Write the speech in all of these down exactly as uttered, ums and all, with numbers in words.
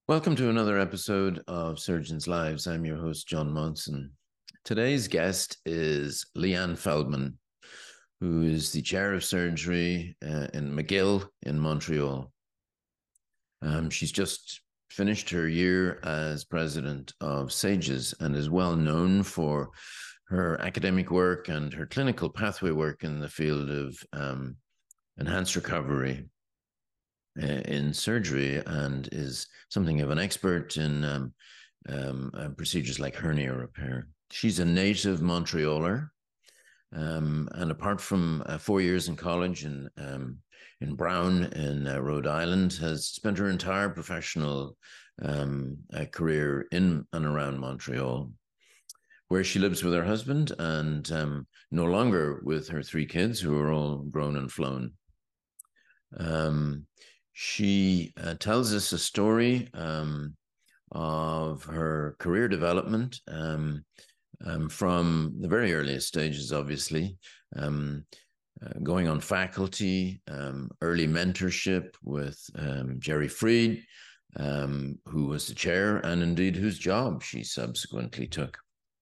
Welcome to another episode of Surgeons Lives. I'm your host, John Monson. Today's guest is Leanne Feldman, who is the chair of surgery uh, in McGill in Montreal. Um, she's just finished her year as president of SAGES and is well known for her academic work and her clinical pathway work in the field of um, enhanced recovery in surgery, and is something of an expert in um, um, uh, procedures like hernia repair. She's a native Montrealer, um, and apart from uh, four years in college in um, in Brown in uh, Rhode Island, has spent her entire professional um, uh, career in and around Montreal, where she lives with her husband and um, no longer with her three kids, who are all grown and flown. Um, She uh, tells us a story um, of her career development um, um, from the very earliest stages, obviously, um, uh, going on faculty, um, early mentorship with um, Jerry Freed, um, who was the chair, and indeed whose job she subsequently took.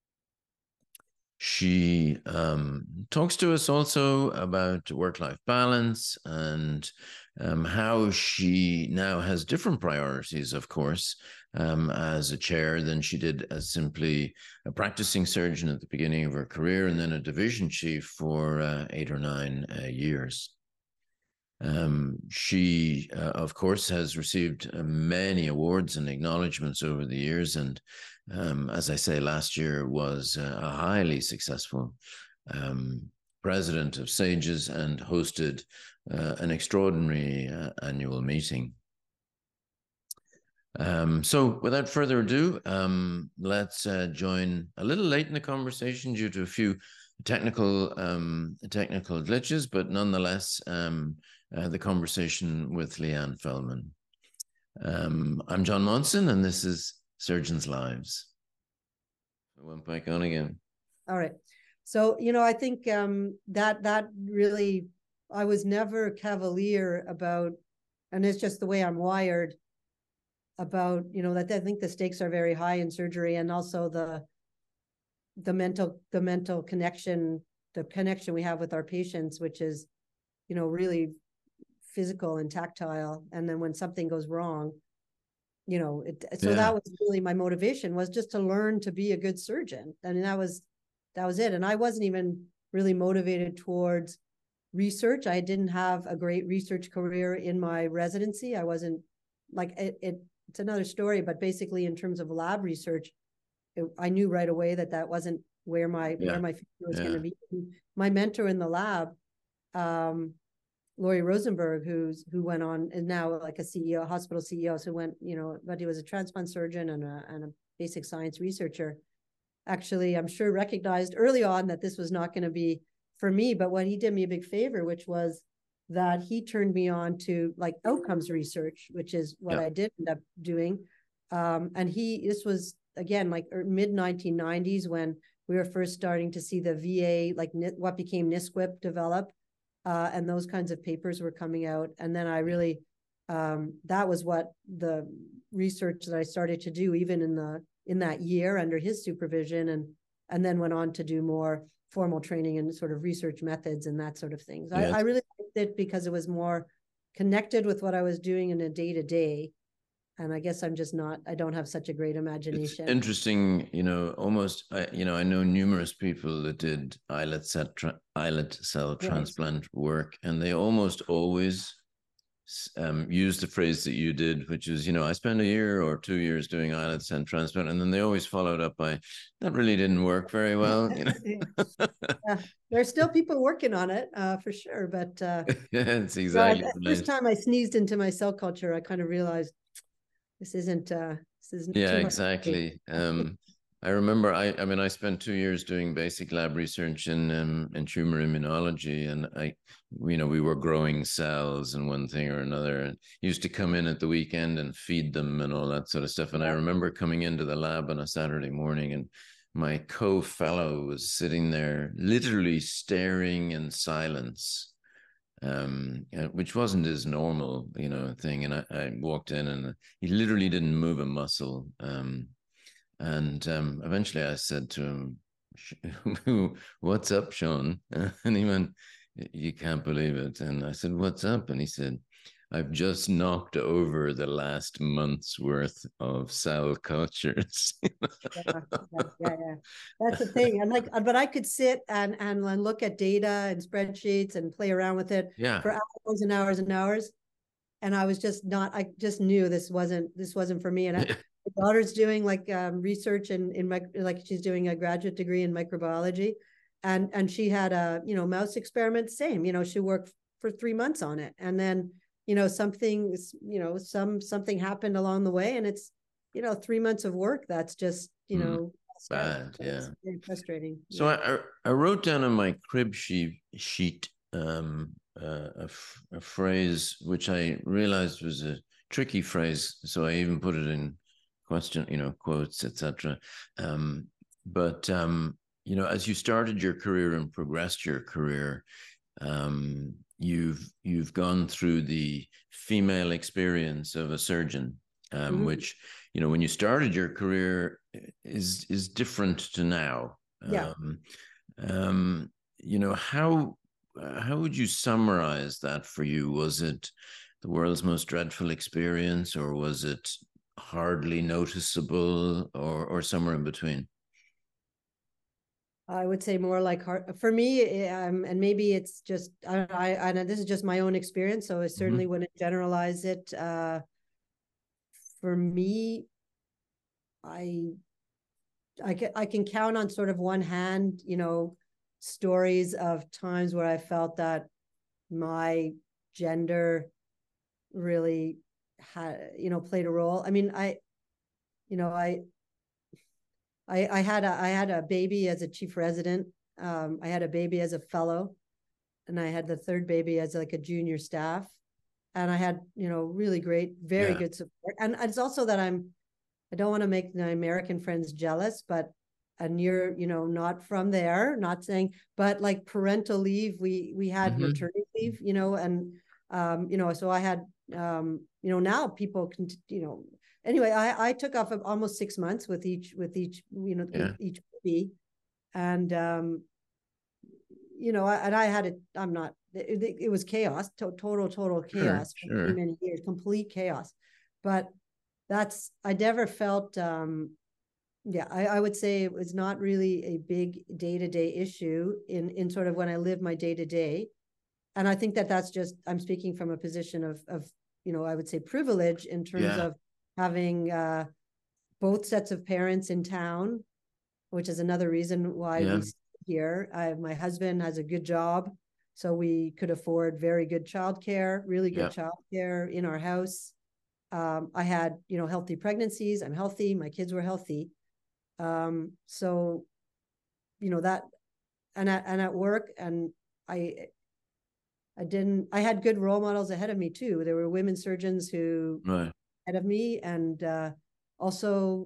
She um, talks to us also about work-life balance and um, how she now has different priorities, of course, um, as a chair than she did as simply a practicing surgeon at the beginning of her career, and then a division chief for uh, eight or nine uh, years. Um, she, uh, of course, has received uh, many awards and acknowledgements over the years. And um, as I say, last year was uh, a highly successful um, president of SAGES and hosted uh, an extraordinary uh, annual meeting. Um, so without further ado, um, let's uh, join a little late in the conversation due to a few technical um, technical glitches, but nonetheless, um, uh, the conversation with Leanne Feldman. Um, I'm John Monson, and this is Surgeons Lives. I went back on again. All right. So, you know, I think um, that that really, I was never cavalier about, and it's just the way I'm wired, about, you know, that I think the stakes are very high in surgery, and also the the mental the mental connection, the connection we have with our patients, which is, you know, really physical and tactile. And then when something goes wrong, you know, it, so yeah. That was really my motivation, was just to learn to be a good surgeon. I mean, that was that was it. And I wasn't even really motivated towards research. I didn't have a great research career in my residency. I wasn't like it, it it's another story, but basically in terms of lab research, it, I knew right away that that wasn't where my yeah. where my future was yeah. going to be. My mentor in the lab, um, Laurie Rosenberg, who's who went on is now like a C E O, hospital C E O, so went, you know, but he was a transplant surgeon and a and a basic science researcher. Actually, I'm sure recognized early on that this was not going to be for me, but what he did me a big favor, which was that he turned me on to like outcomes research, which is what yeah. I did end up doing. Um, and he, this was again like mid nineteen nineties when we were first starting to see the V A, like what became N S Q I P, develop, uh, and those kinds of papers were coming out. And then I really, um, that was what the research that I started to do, even in the in that year under his supervision, and and then went on to do more formal training and sort of research methods and that sort of things. Yes. I, I really liked it because it was more connected with what I was doing in a day-to-day. And I guess I'm just not, I don't have such a great imagination. It's interesting, you know, almost, I, you know, I know numerous people that did islet, set tra- islet cell yes. transplant work, and they almost always um, use the phrase that you did, which is, you know, I spent a year or two years doing islet cell transplant, and then they always followed up by, that really didn't work very well. You know? Yeah, there's still people working on it, uh, for sure. But uh, yeah, it's exactly. the first time I sneezed into my cell culture, I kind of realized this isn't. Uh, this isn't. Yeah, exactly. Um, I remember. I. I mean, I spent two years doing basic lab research in um, in tumor immunology, and I, you know, we were growing cells and one thing or another, and used to come in at the weekend and feed them and all that sort of stuff. And yeah. I remember coming into the lab on a Saturday morning, and my co-fellow was sitting there, literally staring in silence um, which wasn't his normal, you know, thing. And I, I walked in, and he literally didn't move a muscle. Um, and um, eventually, I said to him, "What's up, Sean?" And he went, "You can't believe it." And I said, "What's up?" And he said, "I've just knocked over the last month's worth of cell cultures." Yeah, yeah, yeah, yeah. That's the thing. And like, but I could sit and and look at data and spreadsheets and play around with it Yeah. for hours and hours and hours. And I was just not. I just knew this wasn't this wasn't for me. And I, my daughter's doing like um, research in in my like she's doing a graduate degree in microbiology, and and she had a you know mouse experiment. Same, you know, she worked for three months on it, and then you know something you know some something happened along the way, and it's you know three months of work that's just you Mm, know bad, yeah. very frustrating. So Yeah. I, I wrote down on my crib sheet, sheet um, uh, a, a phrase which I realized was a tricky phrase. So I even put it in question, you know, quotes, et cetera. Um, but, um, you know, as you started your career and progressed your career, um, you've you've gone through the female experience of a surgeon, um, Mm-hmm. which you know when you started your career is is different to now. Yeah. Um, um, you know how uh, how would you summarize that for you? Was it the world's most dreadful experience, or was it hardly noticeable, or or somewhere in between? I would say more like hard for me, um, and maybe it's just I, I, I this is just my own experience, so I certainly Mm-hmm. wouldn't generalize it. Uh, for me, I I can I can count on sort of one hand, you know, stories of times where I felt that my gender really had you know played a role. I mean, I you know I I, I had a I had a baby as a chief resident. Um, I had a baby as a fellow, and I had the third baby as like a junior staff. And I had, you know, really great, very Yeah. good support. And it's also that I'm, I don't want to make my American friends jealous, but and you're, you know, not from there, not saying, but like parental leave, we we had Mm-hmm. maternity leave, you know, and um, you know, so I had um, you know, now people can, you know, anyway, I I took off of almost six months with each with each, you know, with Yeah. each baby. And um, you know, and I had it, I'm not, it, it was chaos, to, total, total Sure. chaos for many, Sure. many years, complete chaos. But that's, I never felt, um, yeah, I, I would say it was not really a big day to day issue in, in sort of when I live my day to day. And I think that that's just, I'm speaking from a position of, of, you know, I would say privilege in terms Yeah. of having uh, both sets of parents in town, which is another reason why Yeah. we stay here. I, my husband has a good job, so we could afford very good childcare, really good Yeah. childcare in our house. Um, I had, you know, healthy pregnancies. I'm healthy. My kids were healthy. Um, so, you know, that, and at, and at work, and I, I didn't, I had good role models ahead of me too. There were women surgeons who Right. ahead of me, and uh, also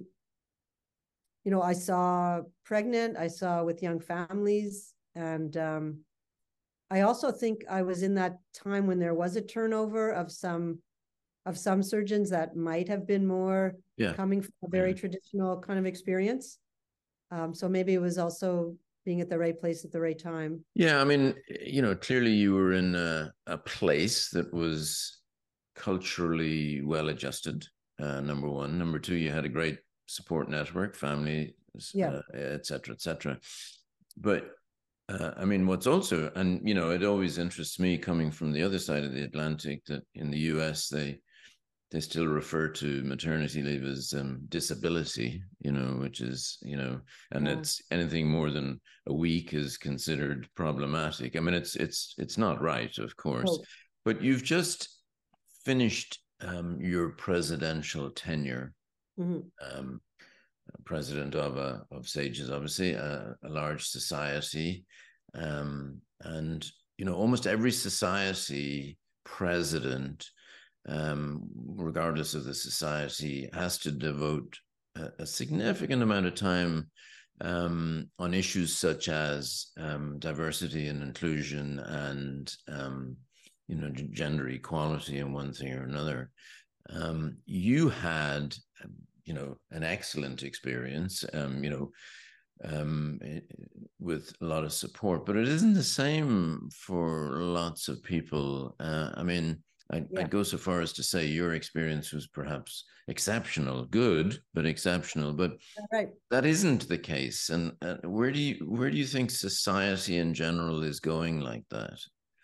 you know, I saw pregnant, I saw with young families. And um, I also think I was in that time when there was a turnover of some of some surgeons that might have been more Yeah. coming from a very Yeah. traditional kind of experience. Um, so maybe it was also being at the right place at the right time. Yeah, I mean, you know, clearly you were in a, a place that was culturally well adjusted, uh, number one. Number two, you had a great support network, family, Yeah. uh, et cetera, et cetera. But uh, I mean, what's also, and you know, it always interests me coming from the other side of the Atlantic that in the U S they they still refer to maternity leave as um, disability, you know, which is, you know, and Yeah. it's anything more than a week is considered problematic. I mean, it's it's it's not right, of course, Oh. but you've just finished um, your presidential tenure, Mm-hmm. um, president of a of SAGES, obviously a, a large society, um, and you know, almost every society president um, regardless of the society, has to devote a, a significant amount of time um, on issues such as um, diversity and inclusion and um, you know, gender equality and one thing or another. Um, you had, you know, an excellent experience, um, you know, um, with a lot of support, but it isn't the same for lots of people. Uh, I mean, I'd, yeah. I'd go so far as to say your experience was perhaps exceptional, good, but exceptional. But right. that isn't the case. And uh, where do you where do you think society in general is going like that?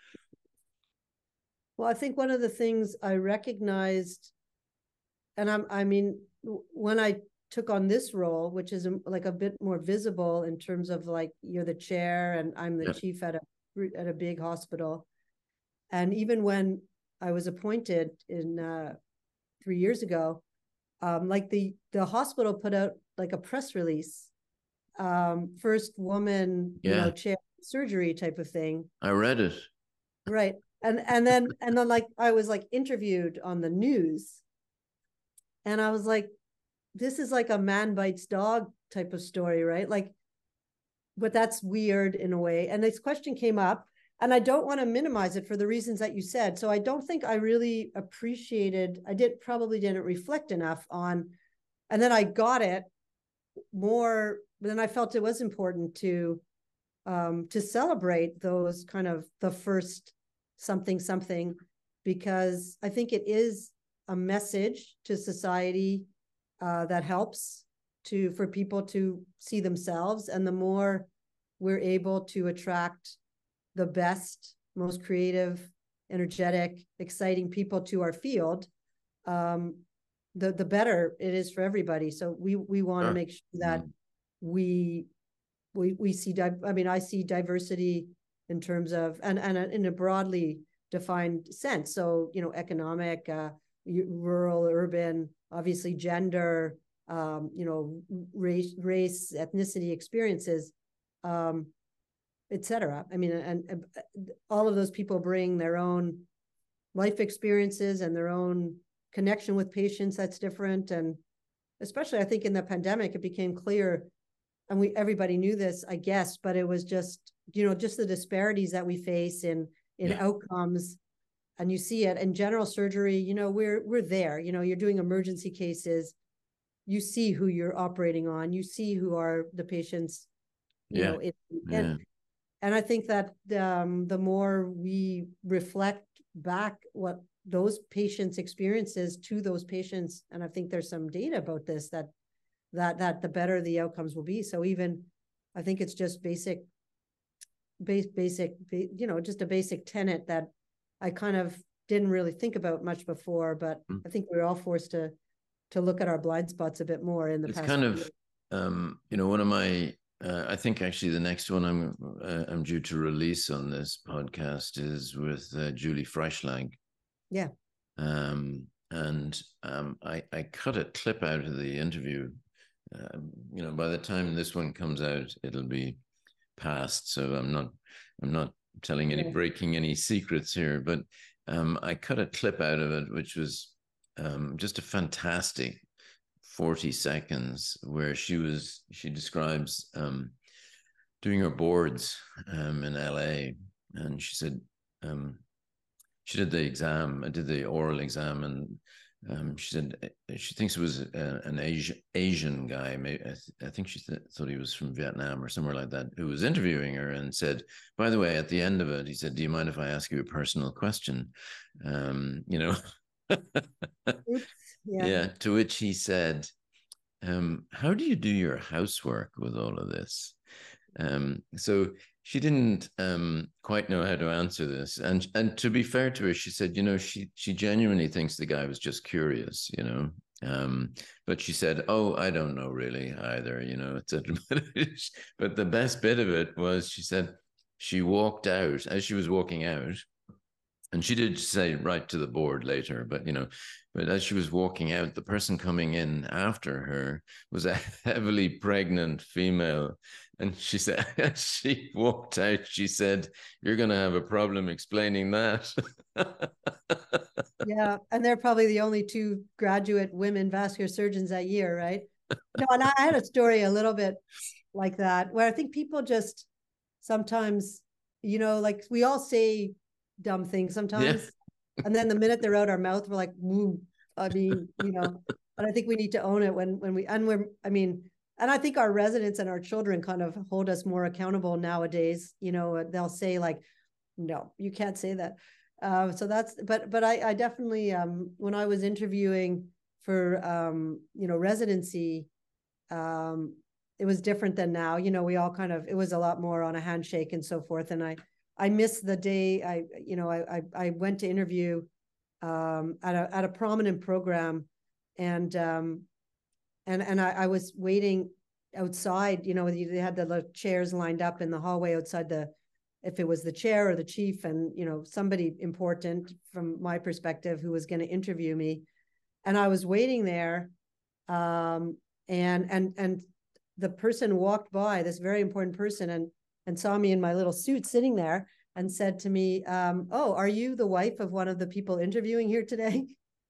Well, I think one of the things I recognized, and I'm, I mean, when I took on this role, which is like a bit more visible in terms of like you're the chair and I'm the yeah. chief at a at a big hospital, and even when I was appointed in uh, three years ago, um, like the the hospital put out like a press release, um, first woman, yeah. you know, chair surgery type of thing. I read it. Right. And and then and then like I was like interviewed on the news, and I was like, this is like a man bites dog type of story, right? Like, but that's weird in a way. And this question came up, and I don't want to minimize it for the reasons that you said. So I don't think I really appreciated, I did probably didn't reflect enough on, and then I got it more, but then I felt it was important to um to celebrate those kind of the first something something, because I think it is a message to society uh, that helps to for people to see themselves, and the more we're able to attract the best, most creative, energetic, exciting people to our field, um, the the better it is for everybody. So we we want to sure. make sure that mm. we we we see. I mean, I see diversity in terms of and and in a broadly defined sense. So you know, economic, uh, rural, urban, obviously gender, um, you know, race, race, ethnicity, experiences, um, et cetera. I mean, and, and all of those people bring their own life experiences and their own connection with patients that's different. And especially, I think in the pandemic, it became clear, and we everybody knew this, I guess, but it was just, you know, just the disparities that we face in in yeah. outcomes. And you see it in general surgery, you know, we're we're there, you know, you're doing emergency cases, you see who you're operating on, you see who are the patients, you yeah. know, it, yeah. and and I think that um, the more we reflect back what those patients' experiences to those patients, and I think there's some data about this, that that that the better the outcomes will be. So even, I think it's just basic, base, basic, you know, just a basic tenet that I kind of didn't really think about much before, but mm. I think we're all forced to to look at our blind spots a bit more in the it's past. It's kind of, um, you know, one of my, uh, I think actually the next one I'm uh, I'm due to release on this podcast is with uh, Julie Freischlag. Yeah. Um, and um, I, I cut a clip out of the interview. Uh, you know, by the time this one comes out, it'll be past. So I'm not, I'm not telling any, yeah. breaking any secrets here, but um, I cut a clip out of it, which was um, just a fantastic forty seconds where she was, she describes um, doing her boards um, in L A. And she said, um, she did the exam, I did the oral exam, and um, she said she thinks it was a, an Asian Asian guy. Maybe, I, th- I think she th- thought he was from Vietnam or somewhere like that, who was interviewing her and said, by the way, at the end of it, he said, do you mind if I ask you a personal question? Um, you know, Oops, yeah. yeah. To which he said, um, how do you do your housework with all of this? Um, so she didn't um, quite know how to answer this. And and to be fair to her, she said, you know, she she genuinely thinks the guy was just curious, you know. Um, but she said, oh, I don't know really either, you know. It's a, but the best bit of it was, she said she walked out, as she was walking out, and she did say right to the board later, but, you know, but as she was walking out, the person coming in after her was a heavily pregnant female. And she said, as she walked out, she said, you're going to have a problem explaining that. Yeah. And they're probably the only two graduate women vascular surgeons that year, right? No, and I had a story a little bit like that, where I think people just sometimes, you know, like we all say dumb things Yeah. sometimes. And then the minute they're out our mouth, we're like, woo. I mean, you know, and I think we need to own it when, when we, and we're, I mean, and I think our residents and our children kind of hold us more accountable nowadays. You know, they'll say like, no, you can't say that. Uh, so that's, but, but I, I definitely, um, when I was interviewing for, um, you know, residency, um, it was different than now. You know, we all kind of, it was a lot more on a handshake and so forth. And I, I missed the day I, you know, I, I, I went to interview, um, at a, at a prominent program, and, um, and, and I, I was waiting outside, you know, they had the chairs lined up in the hallway outside the, if it was the chair or the chief, and, you know, somebody important from my perspective who was going to interview me. And I was waiting there. Um, and, and, and the person walked by, this very important person, and, and saw me in my little suit sitting there and said to me, um, oh, are you the wife of one of the people interviewing here today?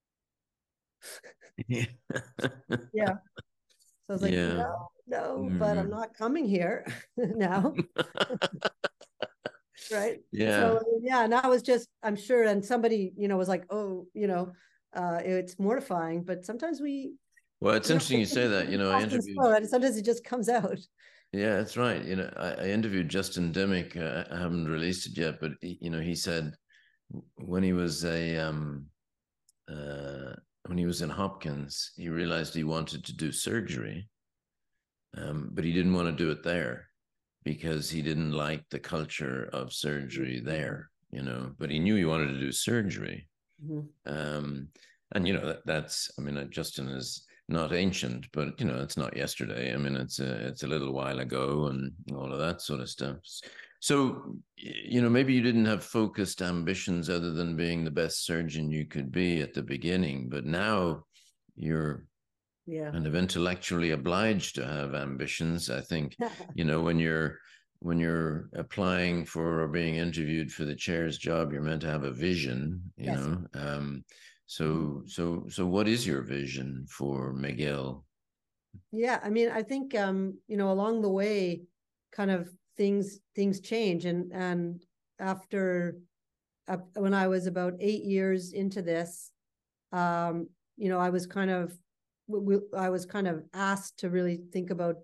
Yeah. Yeah. So I was like, Yeah. no, no, Mm-hmm. but I'm not coming here now. Right. Yeah. So yeah, and that was just, I'm sure, and somebody, you know, was like, oh, you know, uh, it's mortifying, but sometimes we. Well, it's You know, interesting you say that. You know, I interviewed. Slow, and sometimes it just comes out. Yeah, that's right. You know, I, I interviewed Justin Dimick. Uh, I haven't released it yet, but he, you know, he said when he was a um, uh, when he was in Hopkins, he realized he wanted to do surgery, um, but he didn't want to do it there because he didn't like the culture of surgery there. You know, but he knew he wanted to do surgery. Mm-hmm. Um, and you know that, that's. I mean, uh, Justin is not ancient, but you know, it's not yesterday. I mean, it's a, it's a little while ago and all of that sort of stuff. So, you know, maybe you didn't have focused ambitions other than being the best surgeon you could be at the beginning, but now you're yeah. kind of intellectually obliged to have ambitions. I think, you know, when you're, when you're applying for or being interviewed for the chair's job, you're meant to have a vision, you yes. know, um, So, so, so what is your vision for McGill? Yeah, I mean, I think, um, you know, along the way, kind of things, things change. And, and after, uh, when I was about eight years into this, um, you know, I was kind of, we, I was kind of asked to really think about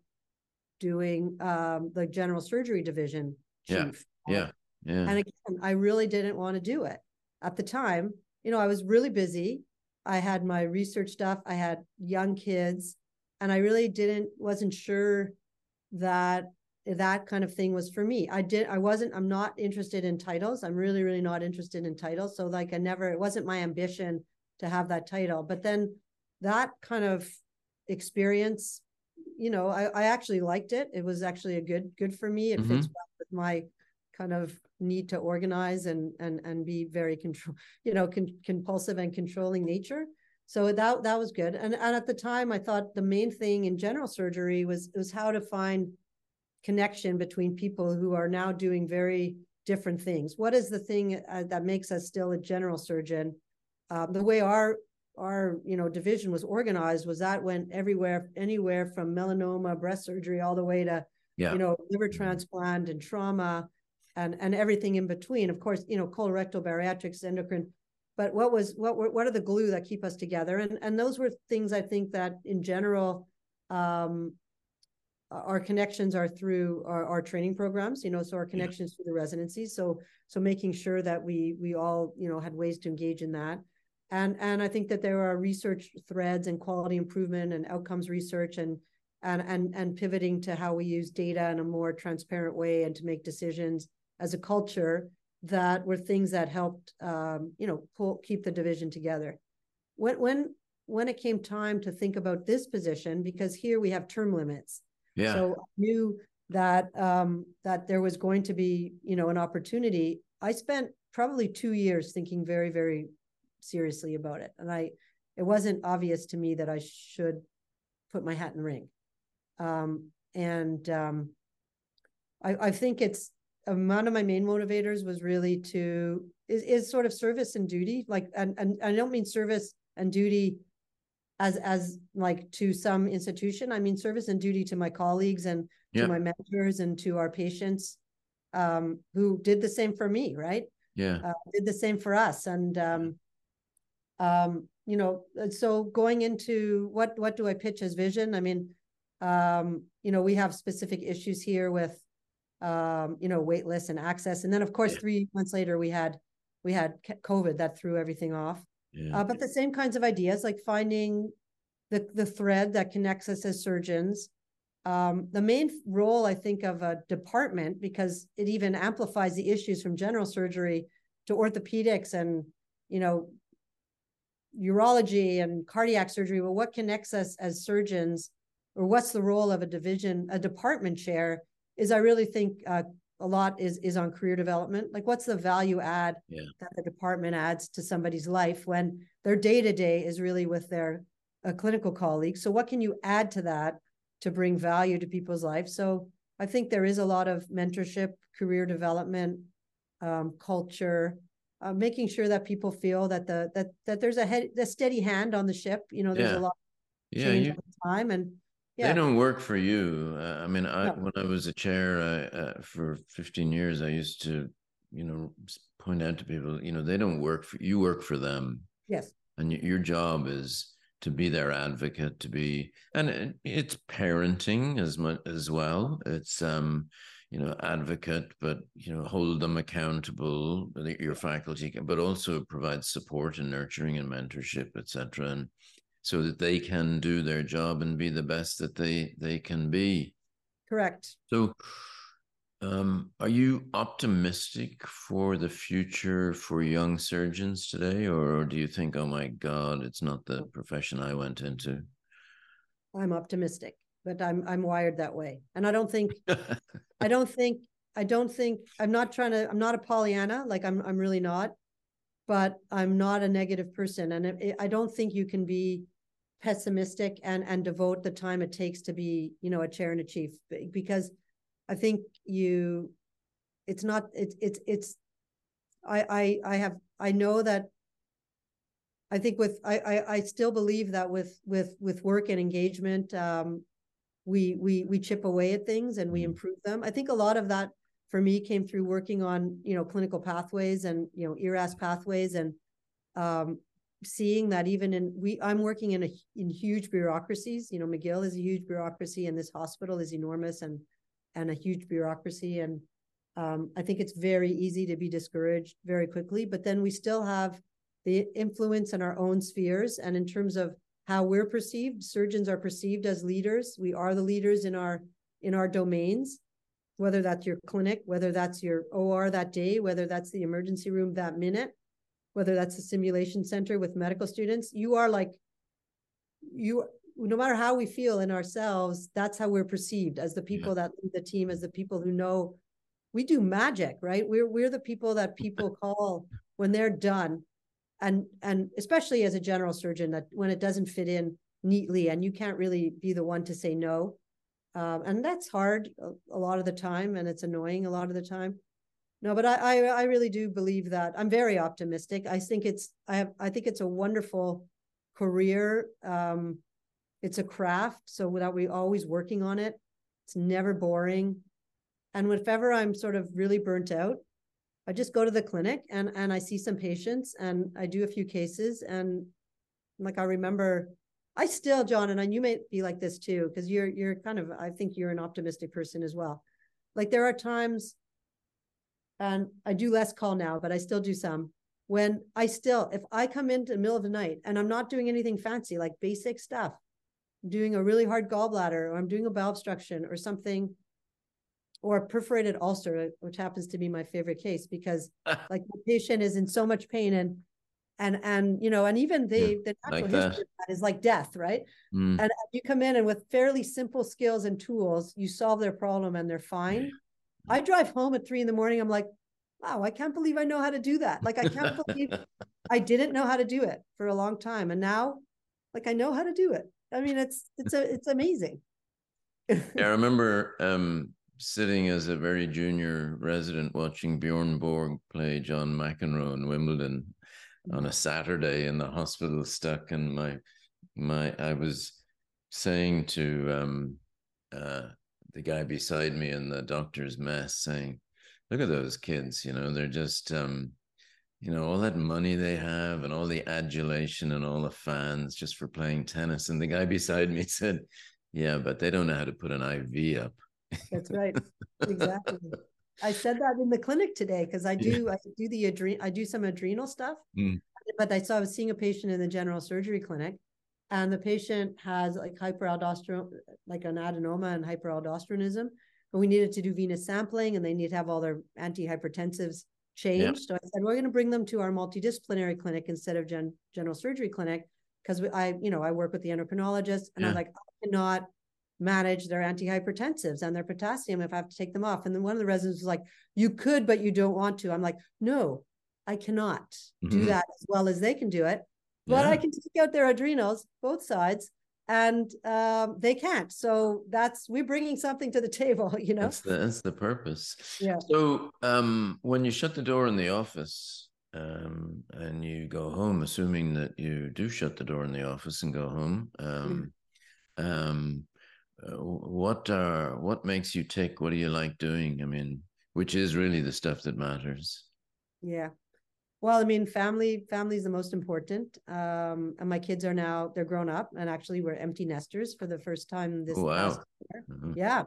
doing, um, the general surgery division chief. Yeah, yeah, yeah. And again, I really didn't want to do it at the time. You know, I was really busy. I had my research stuff. I had young kids, and I really didn't, wasn't sure that that kind of thing was for me. I did, I wasn't, I'm not interested in titles. I'm really, really not interested in titles. So like, I never, it wasn't my ambition to have that title. But then that kind of experience, you know, I, I actually liked it. It was actually a good, good for me. It mm-hmm. fits well with my kind of need to organize and and and be very control, you know, con- compulsive and controlling nature. So that that was good. And and at the time, I thought the main thing in general surgery was was how to find connection between people who are now doing very different things. What is the thing uh, that makes us still a general surgeon? Uh, the way our our you know division was organized was that went everywhere, anywhere from melanoma, breast surgery, all the way to yeah. you know liver transplant and trauma. And, and everything in between, of course, you know, colorectal, bariatrics, endocrine, but what was, what were, what are the glue that keep us together? And, and those were things I think that in general, um, our connections are through our, our training programs, you know, so our connections yeah. through the residencies. So, so making sure that we, we all, you know, had ways to engage in that. And, and I think that there are research threads and quality improvement and outcomes research and, and, and, and pivoting to how we use data in a more transparent way and to make decisions as a culture that were things that helped, um, you know, pull, keep the division together. When, when, when it came time to think about this position, because here we have term limits. Yeah. So I knew that, um, that there was going to be, you know, an opportunity. I spent probably two years thinking very, very seriously about it. And I, it wasn't obvious to me that I should put my hat in the ring. Um, and, um, I, I think it's, one of my main motivators was really to is, is sort of service and duty, like and, and I don't mean service and duty as as like to some institution. I mean service and duty to my colleagues and yeah. to my mentors and to our patients um, who did the same for me, right? Yeah. uh, did the same for us. And, um, um, you know, so going into what, what do I pitch as vision? I mean, um, you know, we have specific issues here with, um, you know, wait lists and access. And then of course, yeah. three months later, we had, we had COVID that threw everything off. Yeah. Uh, but the same kinds of ideas, like finding the, the thread that connects us as surgeons. Um, the main role, I think, of a department, because it even amplifies the issues from general surgery to orthopedics and, you know, urology and cardiac surgery. Well, what connects us as surgeons, or what's the role of a division, a department chair, is I really think uh, a lot is, is on career development. Like, what's the value add yeah. that the department adds to somebody's life when their day-to-day is really with their uh, clinical colleagues? So what can you add to that to bring value to people's lives? So I think there is a lot of mentorship, career development, um, culture, uh, making sure that people feel that the that that there's a head, a steady hand on the ship. You know, there's yeah. a lot of change yeah, you, all the time, and yeah. They don't work for you. Uh, I mean, I no. when I was a chair I, uh, for fifteen years, I used to, you know, point out to people, you know, they don't work for you. Work for them. Yes. And your job is to be their advocate, to be, and it's parenting as much as well. It's um, you know, advocate, but you know, hold them accountable, your faculty, but also provide support and nurturing and mentorship, et cetera, and so that they can do their job and be the best that they they can be. Correct. So, um, are you optimistic for the future for young surgeons today, or do you think, oh my God, it's not the profession I went into? I'm optimistic, but I'm I'm wired that way, and I don't think, I don't think, I don't think, I'm not trying to, I'm not a Pollyanna, like I'm I'm really not, but I'm not a negative person, and it, it, I don't think you can be pessimistic and and devote the time it takes to be, you know, a chair and a chief, because I think you, it's not, it's, it's, it's, I, I, I have, I know that, I think with, I, I, I still believe that with, with, with work and engagement, um, we, we, we chip away at things and we improve them. I think a lot of that for me came through working on, you know, clinical pathways and, you know, E R A S pathways, and, um, seeing that even in, we, I'm working in a, in huge bureaucracies, you know, McGill is a huge bureaucracy, and this hospital is enormous and, and a huge bureaucracy. And um, I think it's very easy to be discouraged very quickly, but then we still have the influence in our own spheres. And in terms of how we're perceived, surgeons are perceived as leaders. We are the leaders in our, in our domains, whether that's your clinic, whether that's your O R that day, whether that's the emergency room that minute, whether that's the simulation center with medical students. You are like, you, no matter how we feel in ourselves, that's how we're perceived, as the people yeah. that lead the team, as the people who know we do magic, right? We're, we're the people that people call when they're done. And, and especially as a general surgeon, that when it doesn't fit in neatly and you can't really be the one to say no. Um, and that's hard a, a lot of the time, and it's annoying a lot of the time. No, but I, I, I really do believe that. I'm very optimistic. I think it's, I have, I think it's a wonderful career. Um, it's a craft, so that we're always working on it. It's never boring. And if ever I'm sort of really burnt out, I just go to the clinic and, and I see some patients and I do a few cases. And like, I remember, I still, John, and you may be like this too, because you're, you're kind of, I think you're an optimistic person as well. Like, there are times, and I do less call now, but I still do some, when I still, if I come into the middle of the night and I'm not doing anything fancy, like basic stuff, I'm doing a really hard gallbladder, or I'm doing a bowel obstruction or something, or a perforated ulcer, which happens to be my favorite case, because like the patient is in so much pain, and, and, and, you know, and even the, yeah, the natural like history of that is like death, right? Mm. And you come in and with fairly simple skills and tools, you solve their problem and they're fine. Yeah. I drive home at three in the morning. I'm like, wow, I can't believe I know how to do that. Like, I can't believe I didn't know how to do it for a long time. And now, like, I know how to do it. I mean, it's, it's a, it's amazing. Yeah, I remember um, sitting as a very junior resident watching Bjorn Borg play John McEnroe in Wimbledon on a Saturday in the hospital, stuck. And my, my, I was saying to um, uh, the guy beside me in the doctor's mess, saying, look at those kids, you know, they're just, um, you know, all that money they have and all the adulation and all the fans just for playing tennis. And the guy beside me said, yeah, but they don't know how to put an I V up. That's right. Exactly. I said that in the clinic today because I do yeah. I do the adre- I do some adrenal stuff. Mm. But I saw I was seeing a patient in the general surgery clinic, and the patient has like hyperaldosteronism, like an adenoma and hyperaldosteronism. But we needed to do venous sampling, and they need to have all their antihypertensives changed. Yep. So I said we're going to bring them to our multidisciplinary clinic instead of gen- general surgery clinic because I, you know, I work with the endocrinologist, and yeah. I'm like, I cannot manage their antihypertensives and their potassium if I have to take them off. And then one of the residents was like, you could, but you don't want to. I'm like, no, I cannot mm-hmm. do that as well as they can do it, but yeah. I can take out their adrenals, both sides, and um, they can't. So that's, we're bringing something to the table, you know? That's the, that's the purpose. Yeah. So um, when you shut the door in the office um, and you go home, assuming that you do shut the door in the office and go home, um, mm-hmm. um, Uh, what are what makes you tick? What do you like doing? I mean, which is really the stuff that matters. Yeah. Well, I mean, family family is the most important. Um, and my kids are now, they're grown up, and actually we're empty nesters for the first time this oh, wow. past year. Mm-hmm. Yeah.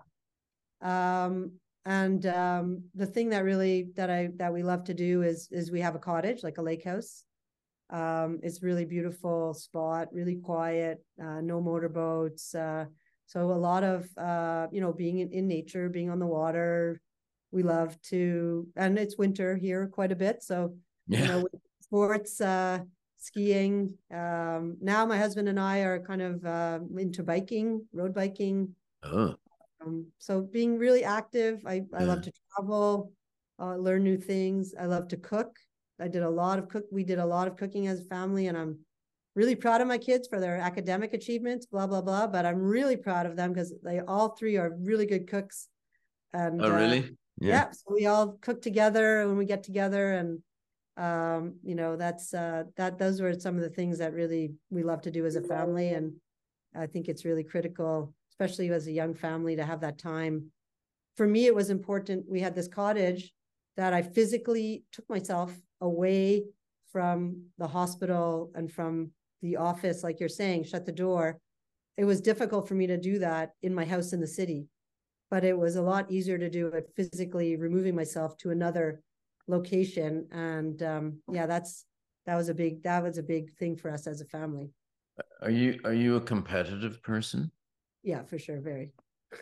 Um, and um, the thing that really that I that we love to do is is we have a cottage, like a lake house. Um, it's really beautiful spot, really quiet, uh, no motorboats. Uh, So a lot of, uh, you know, being in, in nature, being on the water, we love to, and it's winter here quite a bit. So, yeah. you know, sports, uh, skiing. Um, now my husband and I are kind of uh, into biking, road biking. Oh. Um, so being really active. I, I yeah. love to travel, uh, learn new things. I love to cook. I did a lot of cook. We did a lot of cooking as a family, and I'm really proud of my kids for their academic achievements, blah, blah, blah. But I'm really proud of them because they all three are really good cooks. And oh, really? Uh, yeah. yeah. So we all cook together when we get together. And, um, you know, that's, uh, that, those were some of the things that really we love to do as a family. And I think it's really critical, especially as a young family, to have that time. For me, it was important. We had this cottage that I physically took myself away from the hospital and from the office, like you're saying, shut the door. It was difficult for me to do that in my house in the city, but it was a lot easier to do it physically, removing myself to another location. And um, yeah, that's, that was a big, that was a big thing for us as a family. Are you, are you a competitive person? Yeah, for sure. Very.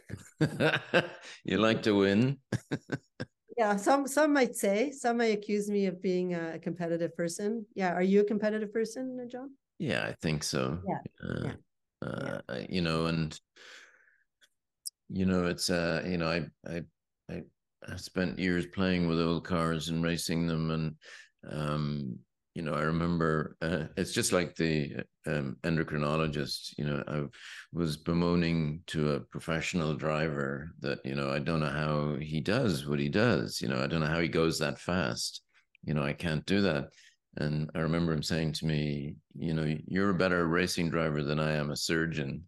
You like to win? Yeah, some some might say, some may accuse me of being a competitive person. Yeah, are you a competitive person, John? Yeah, I think so. Yeah, uh, yeah. Uh, yeah. You know, and you know, it's uh, you know, I I I I spent years playing with old cars and racing them, and um, you know, I remember uh, it's just like the um, endocrinologist. You know, I was bemoaning to a professional driver that, you know, I don't know how he does what he does. You know, I don't know how he goes that fast. You know, I can't do that. And I remember him saying to me, you know, you're a better racing driver than I am a surgeon.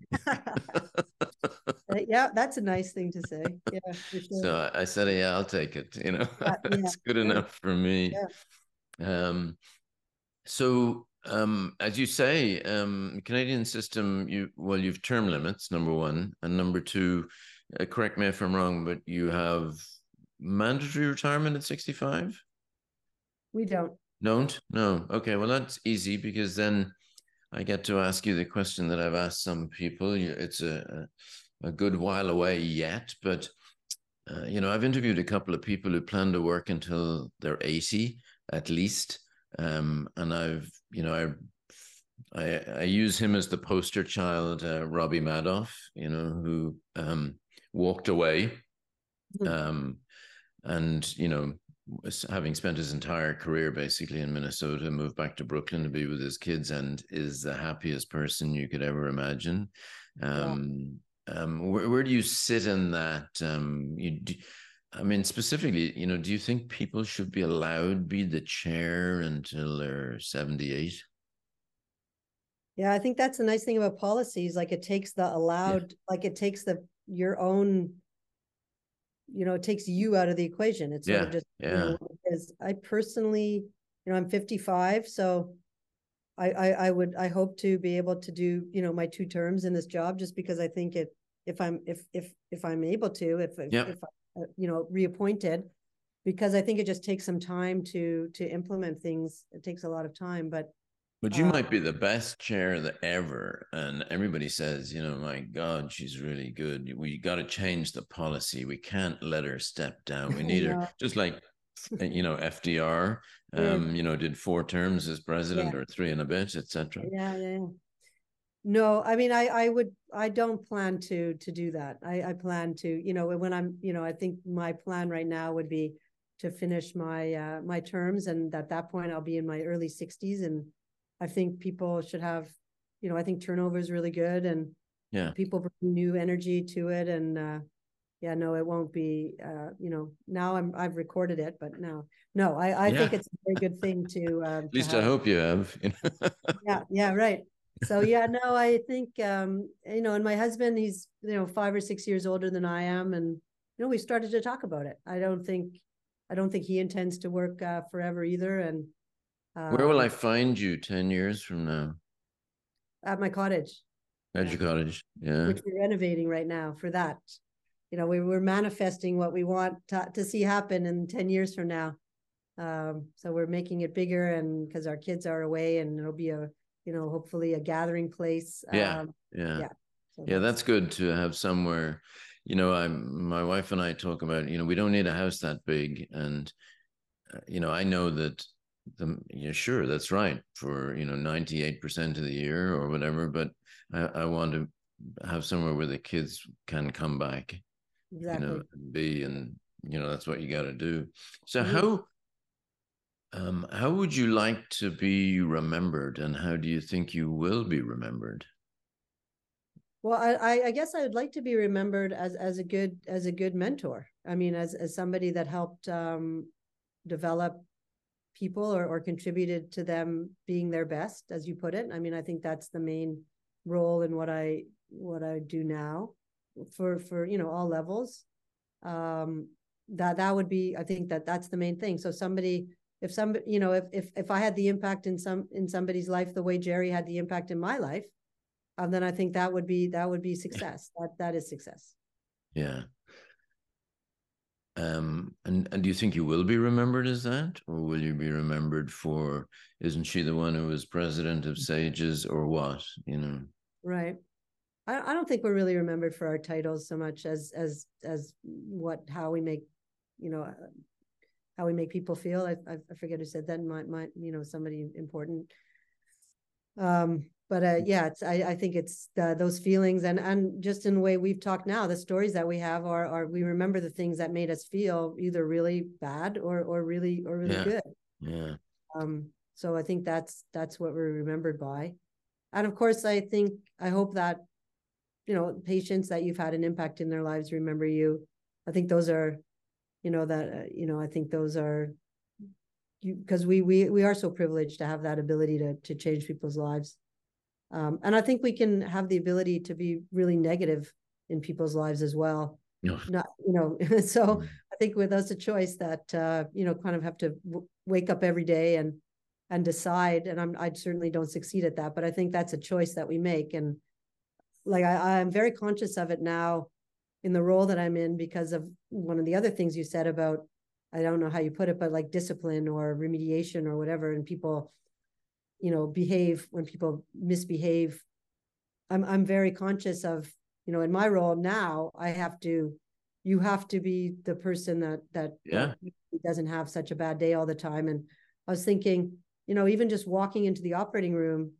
Yeah, that's a nice thing to say. Yeah, for sure. So I said, yeah, I'll take it. You know, uh, yeah, it's good yeah. enough for me. Yeah. Um, so um, as you say, um, Canadian system, you well, you've term limits, number one, and number two, uh, correct me if I'm wrong, but you have mandatory retirement at sixty-five? We don't. Don't? No. Okay, well, that's easy because then I get to ask you the question that I've asked some people. It's a, a good while away yet, but, uh, you know, I've interviewed a couple of people who plan to work until they're eighty at least. Um, and I've, you know, I, I, I use him as the poster child, uh, Robbie Madoff, you know, who um, walked away. Um, and, you know, having spent his entire career basically in Minnesota, moved back to Brooklyn to be with his kids, and is the happiest person you could ever imagine. Um, yeah. um, where, where do you sit in that? Um, you, do, I mean, specifically, you know, do you think people should be allowed to be the chair until they're seventy-eight? Yeah, I think that's the nice thing about policies. Like it takes the allowed, yeah. like it takes the your own, you know, it takes you out of the equation. It's sort yeah, of just, yeah. you know, because I personally, you know, I'm fifty-five, so I, I, I would, I hope to be able to do, you know, my two terms in this job, just because I think it, if I'm, if, if, if I'm able to, if, if, Yeah. if I, you know, reappointed, because I think it just takes some time to, to implement things. It takes a lot of time, but. But you Uh, might be the best chair that ever. And everybody says, you know, my God, she's really good. We got to change the policy. We can't let her step down. We need her. no, Just like, you know, F D R, did, um, you know, did four terms as yeah, president or three and a bit, et cetera. yeah, yeah, yeah. No, I mean, I, I would, I don't plan to, to do that. I, I plan to, you know, when I'm, you know, I think my plan right now would be to finish my, uh, my terms. And at that point I'll be in my early sixties. And I think people should have, you know, I think turnover is really good, and Yeah. people bring new energy to it. And, uh, yeah, no, it won't be, uh, you know, now I'm, I've recorded it, but no, no, I, I Yeah. think it's a very good thing to, um, At to least I have. hope you have. Yeah, yeah, right. So yeah, no, I think um, you know, and my husband, he's, you know, five or six years older than I am, and you know, we started to talk about it. I don't think, I don't think he intends to work uh, forever either. And Where will um, I find you ten years from now? at my cottage, At yeah, your cottage. Yeah. which we're renovating right now for that. You know, we we're manifesting what we want to, to see happen in ten years from now. Um, so we're making it bigger, and because our kids are away, and it'll be a, you know, hopefully a gathering place. Yeah. Um, Yeah. yeah. So Yeah, that's that's good to have somewhere. You know, I'm my wife and I talk about, you know, we don't need a house that big. And, uh, you know, I know that the, yeah, sure, that's right for, you know, ninety-eight percent of the year or whatever, but I, I want to have somewhere where the kids can come back, you know, exactly. be, and, you know, that's what you got to do. So Mhm. how, um, how would you like to be remembered, and how do you think you will be remembered? Well, I, I guess I would like to be remembered as as a good as a good mentor. I mean, as as somebody that helped um, develop people, or or contributed to them being their best, as you put it. I mean, I think that's the main role in what I what I do now, for for you know, all levels. Um, that that would be, I think that that's the main thing. So somebody, if somebody, you know, if if if I had the impact in some in somebody's life the way Jerry had the impact in my life, um, then I think that would be that would be success. That that is success. Yeah. Um, and, and do you think you will be remembered as that, or will you be remembered for, isn't she the one who was president of Sages, or what, you know? Right. I, I don't think we're really remembered for our titles so much as as as what how we make, you know, uh, how we make people feel. I I forget who said that. My my you know, somebody important. Um, but uh, yeah, it's I, I think it's the, those feelings, and and just in the way we've talked now, the stories that we have are are we remember the things that made us feel either really bad or or really or really Yeah. good. Yeah. Um, so I think that's that's what we're remembered by. And of course, I think I hope that, you know, patients that you've had an impact in their lives remember you. I think those are, you know, that uh, you know, I think those are, you, because we we we are so privileged to have that ability to to change people's lives. Um, and I think we can have the ability to be really negative in people's lives as well. No. Not, you know, so Mm. I think with us a choice that, uh, you know, kind of have to w- wake up every day and, and decide. And I'm, I certainly don't succeed at that, but I think that's a choice that we make. And like, I, I'm very conscious of it now in the role that I'm in, because of one of the other things you said about, I don't know how you put it, but like discipline or remediation or whatever, and people, you know, behave when people misbehave. I'm I'm very conscious of, you know, in my role now, I have to, you have to be the person that that Yeah. that doesn't have such a bad day all the time. And I was thinking, you know, even just walking into the operating room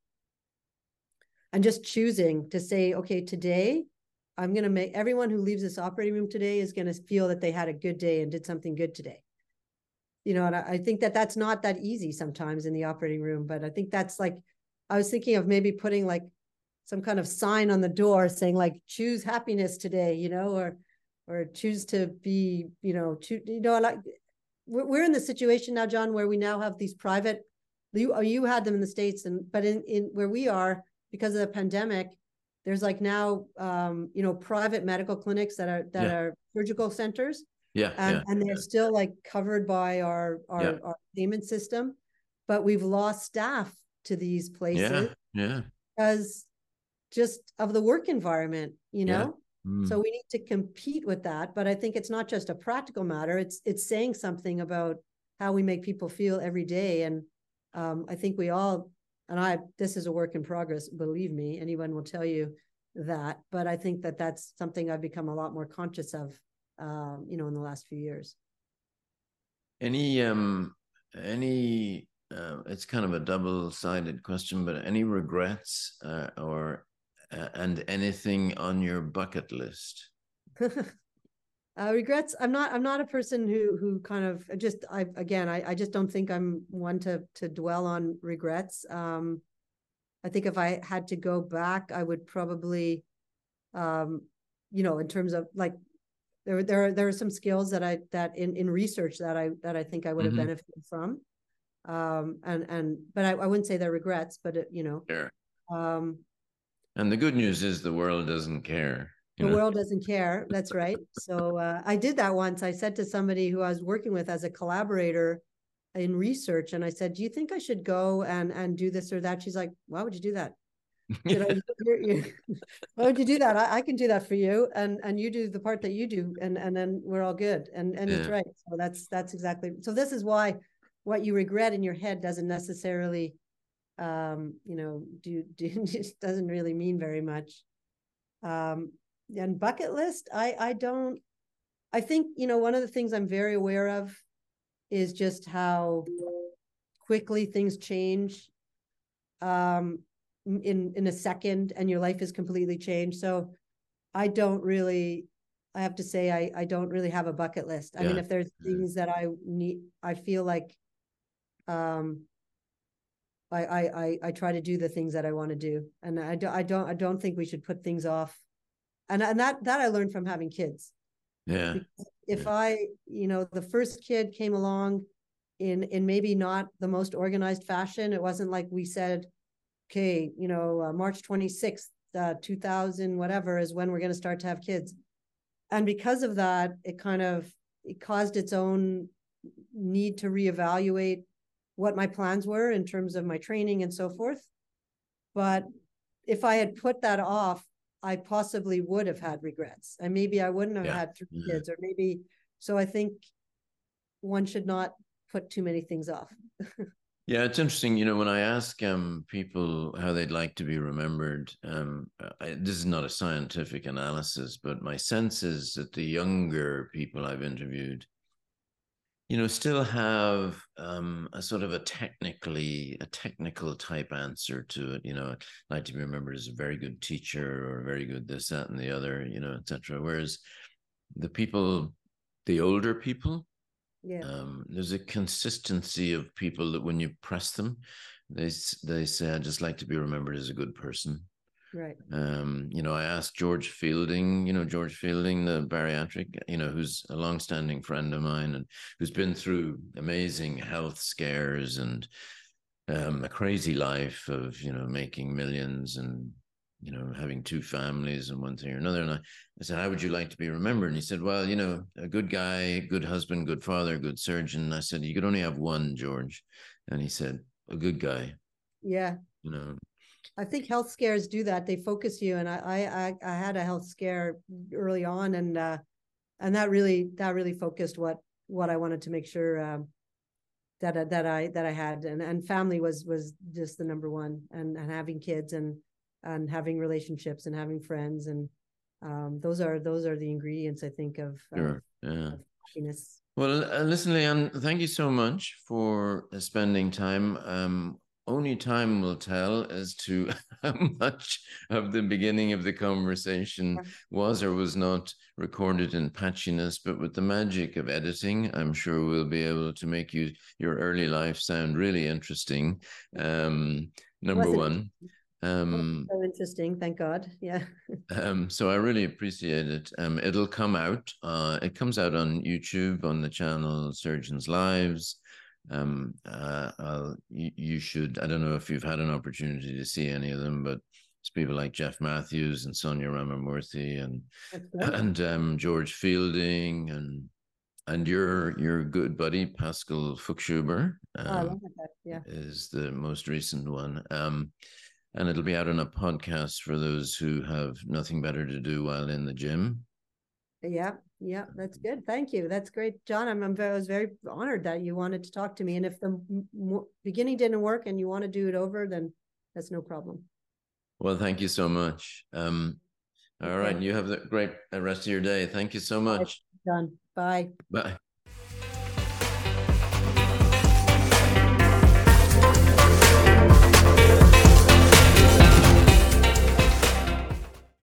and just choosing to say, okay, today I'm going to make everyone who leaves this operating room today is going to feel that they had a good day and did something good today. You know, and I, I think that that's not that easy sometimes in the operating room, but I think that's like, I was thinking of maybe putting like some kind of sign on the door saying like, choose happiness today, you know, or, or choose to be, you know, choose, you know, like we're, we're in the situation now, John, where we now have these private, you, you had them in the States, and, but in, in where we are, because of the pandemic, there's like now, um, you know, private medical clinics that are, that Yeah. are surgical centers. Yeah. And, Yeah. and they're Yeah. still like covered by our, Yeah. our, our payment system. but we've lost staff to these places. Yeah, yeah. Because just of the work environment, you know? Yeah. Mm. So we need to compete with that. But I think it's not just a practical matter. It's it's saying something about how we make people feel every day. And um, I think we all, and I, this is a work in progress, believe me, anyone will tell you that. But I think that that's something I've become a lot more conscious of, um, you know, in the last few years. Any, um, any, uh, it's kind of a double-sided question, but any regrets uh, or uh, and anything on your bucket list? Uh, regrets. I'm not. I'm not a person who who kind of just. I again. I, I just don't think I'm one to to dwell on regrets. Um, I think if I had to go back, I would probably, um, you know, in terms of like, there there are there are some skills that I that in in research that I that I think I would have mm-hmm. benefited from. Um, and and but I, I wouldn't say they're regrets, but it, you know. Sure. Um, and the good news is the world doesn't care. The know? world doesn't care. That's right. So uh, I did that once. I said to somebody who I was working with as a collaborator in research, and I said, "Do you think I should go and and do this or that?" She's like, "Why would you do that? You know, you're, you're, why would you do that? I, I can do that for you, and and you do the part that you do, and and then we're all good." And and yeah. It's right. So that's that's exactly. So this is why what you regret in your head doesn't necessarily, um, you know, do do just doesn't really mean very much. Um, and bucket list, I I don't. I think, you know, one of the things I'm very aware of is just how quickly things change. Um, in in a second, and your life is completely changed. So I don't really, I have to say, I I don't really have a bucket list. I yeah. mean, if there's things that I need, I feel like um I I I try to do the things that I want to do. And I don't I don't I don't think we should put things off. And and that that I learned from having kids. Yeah. Because if yeah. I, you know, the first kid came along in in maybe not the most organized fashion. It wasn't like we said, okay, you know, uh, March twenty-sixth, uh, two thousand, whatever, is when we're going to start to have kids. And because of that, it kind of, it caused its own need to reevaluate what my plans were in terms of my training and so forth. But if I had put that off, I possibly would have had regrets. And maybe I wouldn't have yeah. had three mm-hmm. kids, or maybe, so I think one should not put too many things off. Yeah, it's interesting. You know, when I ask um, people how they'd like to be remembered, um, I, this is not a scientific analysis, but my sense is that the younger people I've interviewed, you know, still have um, a sort of a technically, a technical type answer to it. You know, I'd like to be remembered as a very good teacher or a very good this, that, and the other, you know, et cetera. Whereas the people, the older people, yeah. Um, there's a consistency of people that when you press them, they they say, "I'd just like to be remembered as a good person." Right. Um, you know, I asked George Fielding, you know, George Fielding, the bariatric, you know, who's a longstanding friend of mine and who's been through amazing health scares and um, a crazy life of, you know, making millions and, you know, having two families and one thing or another. And I, I said, how would you like to be remembered? And he said, well, you know, a good guy, good husband, good father, good surgeon. And I said, you could only have one, George. And he said, a good guy. Yeah. You know, I think health scares do that. They focus you. And I, I, I had a health scare early on, and, uh, and that really, that really focused what, what I wanted to make sure, um, that, that I, that I had, and, and family was, was just the number one, and, and having kids and, and having relationships and having friends. And, um, those are, those are the ingredients, I think, of, sure. of, yeah. of happiness. Well, uh, listen, Leanne, thank you so much for uh, spending time. Um, only time will tell as to how much of the beginning of the conversation was or was not recorded in patchiness, but with the magic of editing, I'm sure we'll be able to make you your early life sound really interesting. Um, number one. Um, so interesting, thank God. Yeah. um, so I really appreciate it. Um, it'll come out. Uh, it comes out on YouTube on the channel Surgeons Lives. Um, uh, I'll, you, you should. I don't know if you've had an opportunity to see any of them, but it's people like Jeff Matthews and Sonia Ramamurthy and right. and um, George Fielding and and your your good buddy Pascal Fuchshuber Oh, I um, love that. Yeah. is the most recent one. Um, and it'll be out on a podcast for those who have nothing better to do while in the gym. Yeah, yeah, that's good. Thank you. That's great, John. I'm, I'm very, I was very honored that you wanted to talk to me. And if the m- beginning didn't work and you want to do it over, then that's no problem. Well, thank you so much. Um, all Okay. right, you have a great rest of your day. Thank you so Bye, much. John. Bye. Bye.